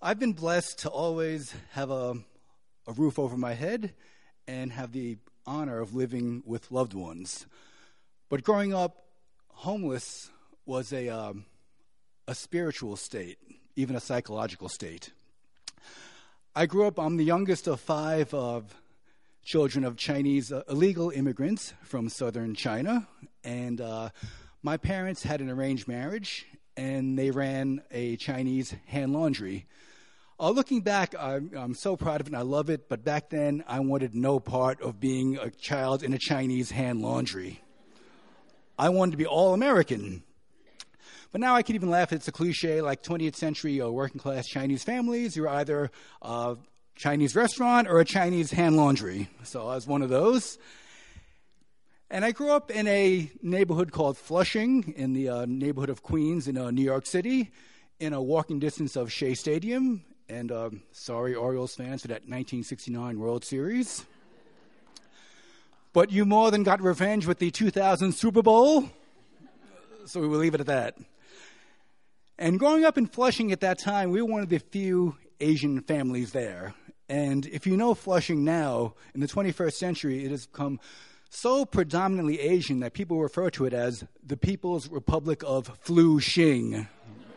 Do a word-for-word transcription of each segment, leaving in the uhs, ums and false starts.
I've been blessed to always have a, a roof over my head and have the honor of living with loved ones. But growing up homeless was a, um, a spiritual state, even a psychological state. I grew up, I'm the youngest of five of children of Chinese uh, illegal immigrants from southern China. And uh, my parents had an arranged marriage, and they ran a Chinese hand laundry. Uh, looking back, I'm, I'm so proud of it, and I love it. But back then, I wanted no part of being a child in a Chinese hand laundry. I wanted to be all-American. But now I can even laugh. It's a cliche, like twentieth century uh, working-class Chinese families. You're either a Chinese restaurant or a Chinese hand laundry. So I was one of those. And I grew up in a neighborhood called Flushing in the uh, neighborhood of Queens in uh, New York City, in a walking distance of Shea Stadium. And um, sorry, Orioles fans, for that nineteen sixty-nine World Series. But you more than got revenge with the two thousand Super Bowl. So we will leave it at that. And growing up in Flushing at that time, we were one of the few Asian families there. And if you know Flushing now, in the twenty-first century, it has become so predominantly Asian that people refer to it as the People's Republic of Flu-Shing.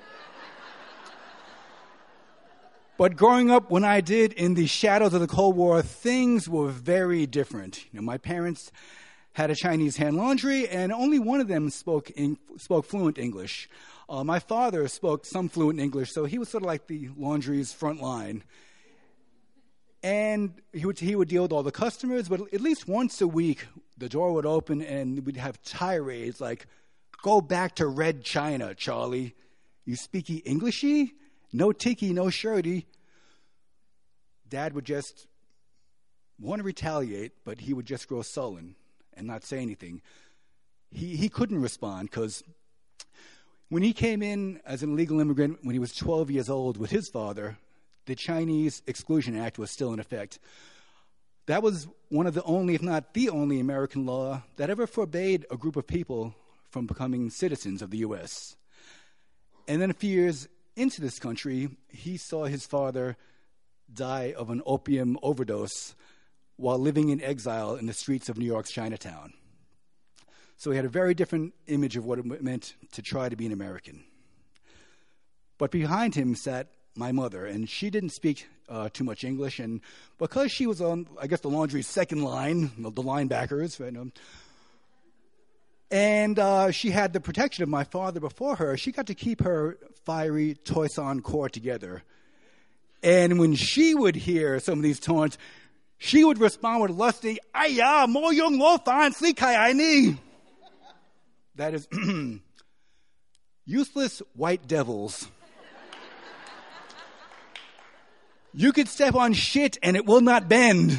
But growing up when I did in the shadows of the Cold War, things were very different. You know, my parents had a Chinese hand laundry, and only one of them spoke in, spoke fluent English. Uh, my father spoke some fluent English, so he was sort of like the laundry's front line. And he would, he would deal with all the customers, but at least once a week, the door would open and we'd have tirades like, "Go back to Red China, Charlie. You speaky Englishy? No tiki, no shirty." Dad would just want to retaliate, but he would just grow sullen and not say anything. He he couldn't respond because when he came in as an illegal immigrant when he was twelve years old with his father, the Chinese Exclusion Act was still in effect. That was one of the only, if not the only, American law that ever forbade a group of people from becoming citizens of the U S. And then a few years into this country, he saw his father die of an opium overdose while living in exile in the streets of New York's Chinatown. So he had a very different image of what it meant to try to be an American. But behind him sat my mother, and she didn't speak uh, too much English, and because she was on, I guess, the laundry's second line, the linebackers, right, um, and uh, she had the protection of my father before her, she got to keep her fiery Toisan core together. And when she would hear some of these taunts, she would respond with a lusty, "Aya, mo young lo fan sli kai ai ni." That is, useless white devils. You could step on shit and it will not bend.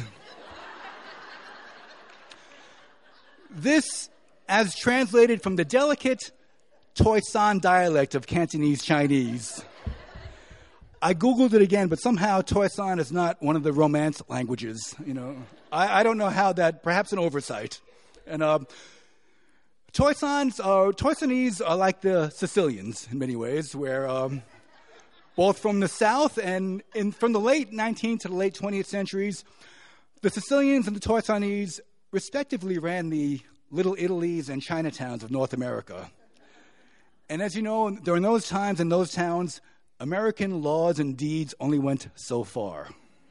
This, as translated from the delicate Toisan dialect of Cantonese Chinese. I Googled it again, but somehow Toisan is not one of the Romance languages. You know, I, I don't know how that, perhaps an oversight. And uh, Toisans, uh, Toisanese are like the Sicilians in many ways, where um, both from the south and in, from the late nineteenth to the late twentieth centuries, the Sicilians and the Toisanese respectively ran the Little Italies and Chinatowns of North America. And as you know, during those times in those towns, American laws and deeds only went so far.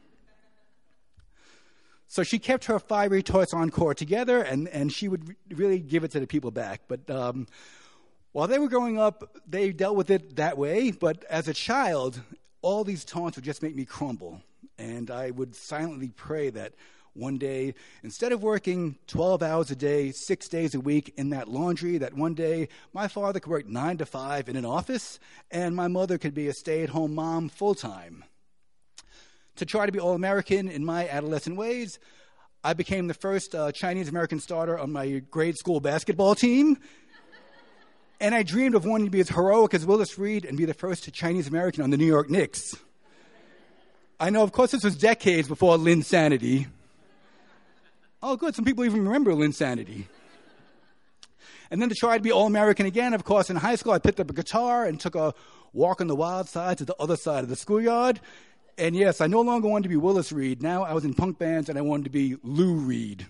So she kept her fiery Toisan core together, and, and she would really give it to the people back. But um, while they were growing up, they dealt with it that way. But as a child, all these taunts would just make me crumble. And I would silently pray that one day, instead of working twelve hours a day, six days a week in that laundry, that one day my father could work nine to five in an office and my mother could be a stay-at-home mom full-time. To try to be all-American in my adolescent ways, I became the first uh, Chinese-American starter on my grade school basketball team. And I dreamed of wanting to be as heroic as Willis Reed and be the first Chinese-American on the New York Knicks. I know, of course, this was decades before Linsanity. Oh, good. Some people even remember Linsanity. And then to try to be all-American again, of course, in high school, I picked up a guitar and took a walk on the wild side to the other side of the schoolyard. And yes, I no longer wanted to be Willis Reed. Now I was in punk bands and I wanted to be Lou Reed.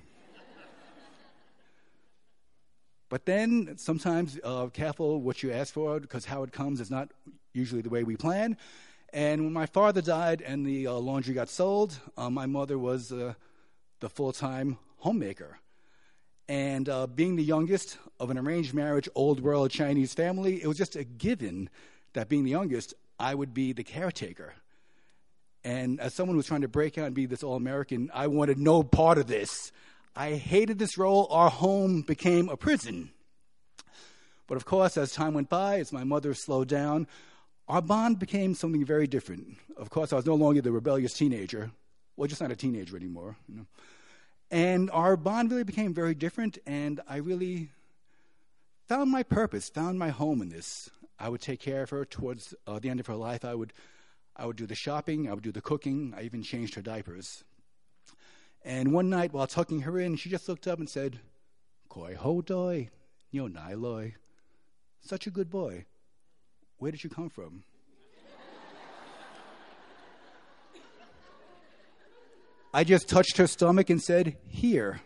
But then sometimes uh, careful what you ask for, because how it comes is not usually the way we plan. And when my father died and the uh, laundry got sold, uh, my mother was uh, the full-time homemaker. And uh, being the youngest of an arranged marriage, old world Chinese family, it was just a given that being the youngest, I would be the caretaker. And as someone who was trying to break out and be this all-American, I wanted no part of this. I hated this role. Our home became a prison. But of course, as time went by, as my mother slowed down, our bond became something very different. Of course, I was no longer the rebellious teenager. Well, just not a teenager anymore. You know? And our bond really became very different, and I really found my purpose, found my home in this. I would take care of her towards uh, the end of her life. I would, I would do the shopping. I would do the cooking. I even changed her diapers. And one night, while tucking her in, she just looked up and said, "Koi ho doi, yo nai loi. Such a good boy. Where did you come from?" I just touched her stomach and said, "Here."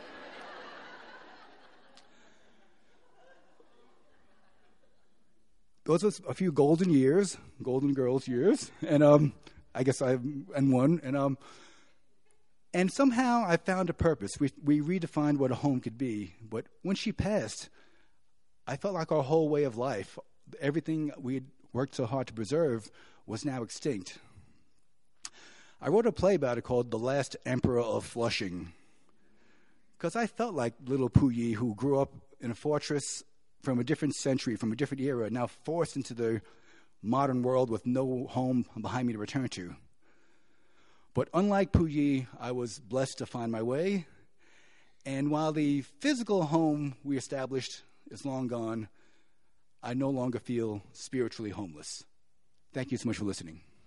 Those were a few golden years, golden girls years, and um, I guess I've and one, and um, and somehow I found a purpose. We we redefined what a home could be. But when she passed, I felt like our whole way of life, everything we had worked so hard to preserve, was now extinct. I wrote a play about it called The Last Emperor of Flushing, because I felt like little Puyi, who grew up in a fortress from a different century, from a different era, now forced into the modern world with no home behind me to return to. But unlike Puyi, I was blessed to find my way, and while the physical home we established is long gone, I no longer feel spiritually homeless. Thank you so much for listening.